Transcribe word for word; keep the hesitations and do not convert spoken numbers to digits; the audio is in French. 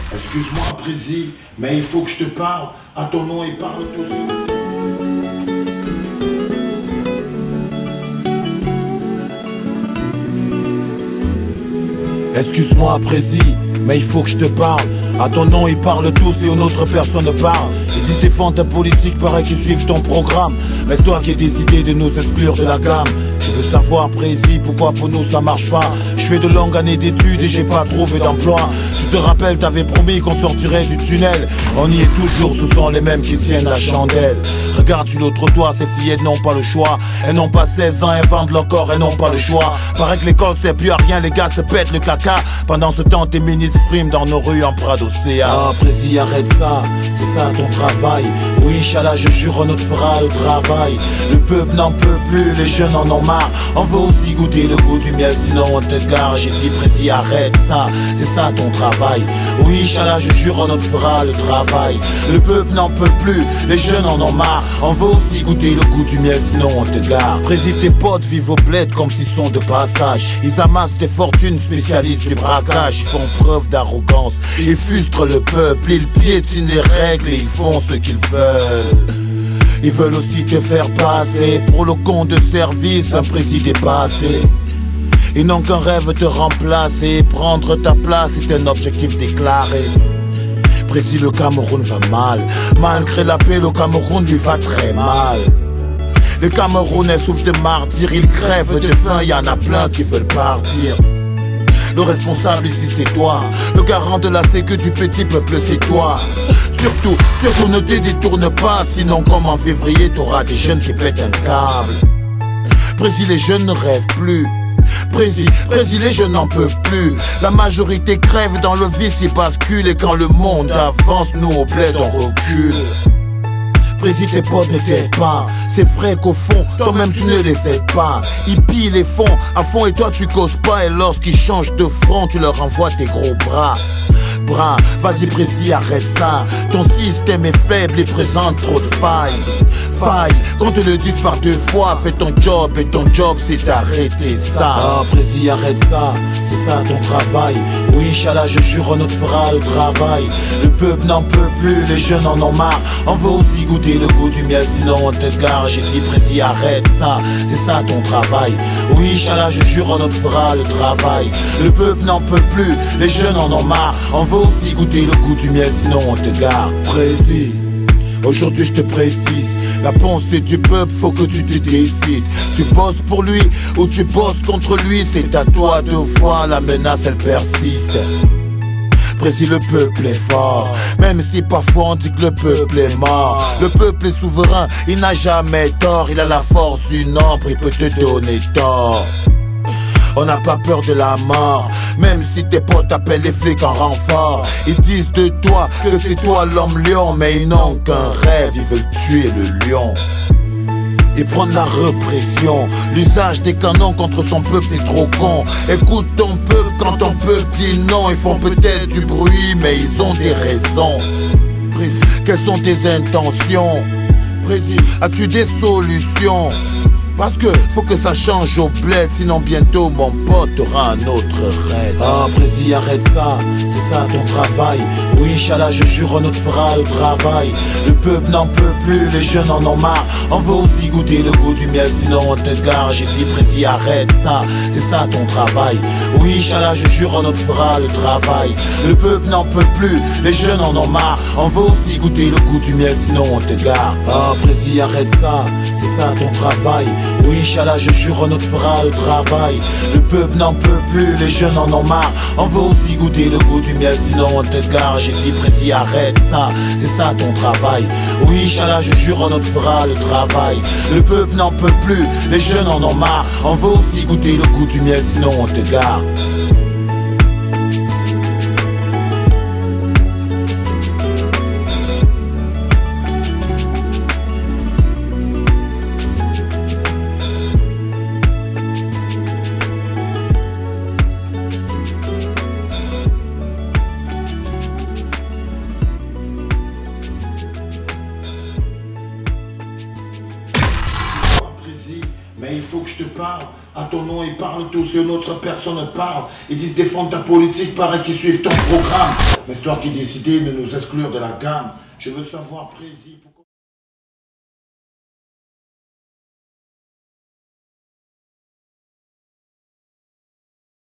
Excuse-moi, Prési, mais il faut que je te parle. À ton nom et parle tout. Excuse-moi, Prési, mais il faut que je te parle. À ton nom, ils parlent tous et une autre personne parle. Ils disent défendre ta politique, paraît qu'ils suivent ton programme. Mais c'est toi qui as décidé de nous exclure de la gamme. Je veux savoir, Prési, pourquoi pour nous ça marche pas. Je fais de longues années d'études et j'ai pas trouvé d'emploi. Tu te rappelles, t'avais promis qu'on sortirait du tunnel. On y est toujours, ce sont les mêmes qui tiennent la chandelle. Regarde sur l'autre toit, ces filles elles n'ont pas le choix. Elles n'ont pas seize ans, elles vendent leur corps, elles n'ont pas le choix. Paraît que l'école c'est plus à rien, les gars se pètent le caca. Pendant ce temps tes ministres friment dans nos rues en Prado C A. Ah Prési, arrête ça, c'est ça ton travail. Oui Inch'Allah je jure on te fera le travail. Le peuple n'en peut plus, les jeunes en ont marre. On veut aussi goûter le goût du miel, sinon on te gare. J'ai dit Prési arrête ça, c'est ça ton travail. Oui Inch'Allah je jure on te fera le travail. Le peuple n'en peut plus, les jeunes en ont marre. On veut aussi goûter le goût du miel, sinon on te gare. Prési tes potes vivent au bled comme s'ils sont de passage. Ils amassent des fortunes, spécialistes du braquage. Ils font preuve d'arrogance, ils frustrent le peuple. Ils piétinent les règles et ils font ce qu'ils veulent. Ils veulent aussi te faire passer pour le compte de service d'un président dépassé. Ils n'ont qu'un rêve te remplacer. Prendre ta place est un objectif déclaré. Précis, le Cameroun va mal. Malgré la paix, le Cameroun lui va très mal. Les Camerounais souffrent de martyrs. Ils crèvent de faim, y en a plein qui veulent partir. Le responsable ici c'est toi. Le garant de la sécu du petit peuple c'est toi. Surtout, surtout ne te détourne pas. Sinon comme en février t'auras des jeunes qui pètent un câble. Précis, les jeunes ne rêvent plus. Précis, Précis, les jeunes n'en peuvent plus. La majorité crève dans le vice, ils basculent. Et quand le monde avance, nous au bled on recule. Précis, tes potes ne t'aident pas. C'est vrai qu'au fond, toi-même tu ne les aides pas. Ils pillent les fonds à fond et toi tu causes pas. Et lorsqu'ils changent de front, tu leur envoies tes gros bras. Bras, vas-y Précis, arrête ça. Ton système est faible et présente trop de failles. Failles, qu'on te le dise par deux fois. Fais ton job et ton job c'est d'arrêter ça. Ah Précis, arrête ça, c'est ça ton travail. Oui Inch'Allah je jure on te fera le travail. Le peuple n'en peut plus, les jeunes en ont marre. On veut aussi goûter le goût du miel, sinon on te gare. J'ai dit Précis, arrête ça, c'est ça ton travail. Oui Inch'Allah je jure on te fera le travail. Le peuple n'en peut plus, les jeunes en ont marre. On veut aussi goûter le goût du miel, sinon on te gare. Précis, aujourd'hui je te précise, la pensée du peuple, faut que tu te décides. Tu bosses pour lui ou tu bosses contre lui. C'est à toi de voir, la menace elle persiste. Précis, le peuple est fort, même si parfois on dit que le peuple est mort. Le peuple est souverain, il n'a jamais tort. Il a la force du nombre, il peut te donner tort. On n'a pas peur de la mort, même si tes potes appellent les flics en renfort. Ils disent de toi que c'est toi l'homme lion, mais ils n'ont qu'un rêve, ils veulent tuer le lion. Ils prennent la répression, l'usage des canons contre son peuple c'est trop con. Écoute ton peuple quand ton peuple dit non. Ils font peut-être du bruit mais ils ont des raisons. Quelles sont tes intentions? Précis, as-tu des solutions? Parce que faut que ça change au bled, sinon bientôt mon pote aura un autre raid. Ah Précis, arrête ça, c'est ça ton travail. Oui Inch'Allah je jure on te fera le travail. Le peuple n'en peut plus, les jeunes en ont marre. On veut aussi goûter le goût du miel, sinon on te gare. J'ai dit Précis, arrête ça, c'est ça ton travail. Oui Inch'Allah je jure on te fera le travail. Le peuple n'en peut plus, les jeunes en ont marre. On veut aussi goûter le goût du miel, sinon on te gare. Ah Précis, arrête ça, c'est ça ton travail. Oui Inch'Allah je jure on te fera le travail. Le peuple n'en peut plus, les jeunes en ont marre. On veut aussi goûter le goût du miel, sinon on te gare. J'ai dit Précis, arrête ça, c'est ça ton travail. Oui Inch'Allah je jure on te fera le travail. Le peuple n'en peut plus, les jeunes en ont marre. On veut aussi goûter le goût du miel, sinon on te gare. Mais il faut que je te parle. À ton nom, ils parlent tous et une autre personne parle. Ils disent défendre ta politique, paraît qu'ils suivent ton programme. Mais c'est toi qui as décidé de nous exclure de la gamme. Je veux savoir précis pourquoi.